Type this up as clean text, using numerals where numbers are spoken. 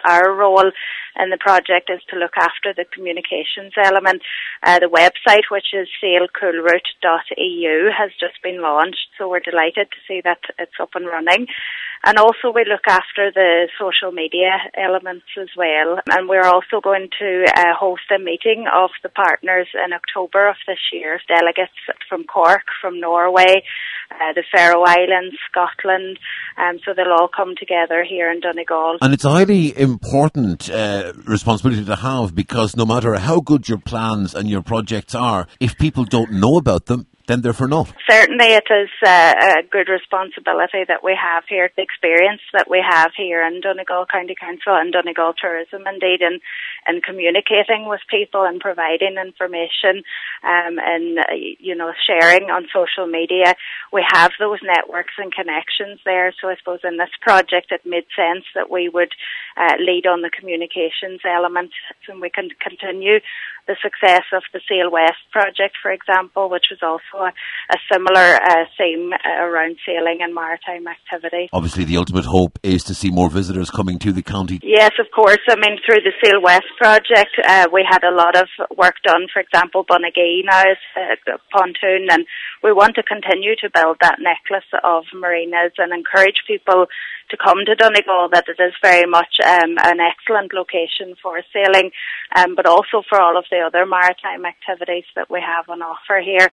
our role in the project is to look after the communications element. The website, which is sailcoolroute.eu, has just been launched, so we're delighted to see that it's up and running. And also we look after the social media elements as well. And we're also going to host a meeting of the partners in October of this year. Delegates from Cork, from Norway, the Faroe Islands, Scotland. So they'll all come together here in Donegal. And it's a highly important responsibility to have, because no matter how good your plans and your projects are, if people don't know about them, then they're for naught. Certainly it is a good responsibility that we have here, the experience that we have here in Donegal County Council and Donegal Tourism indeed in communicating with people and providing information and sharing on social media. We have those networks and connections there, so I suppose in this project it made sense that we would lead on the communications element, and we can continue the success of the Sail West project, for example, which was also a similar theme around sailing and maritime activity. Obviously, the ultimate hope is to see more visitors coming to the county. Yes, of course. I mean, through the Sail West project, we had a lot of work done. For example, Bunagee now is a pontoon, and we want to continue to build that necklace of marinas and encourage people to come to Donegal, that it is very much an excellent location for sailing, but also for all of the other maritime activities that we have on offer here.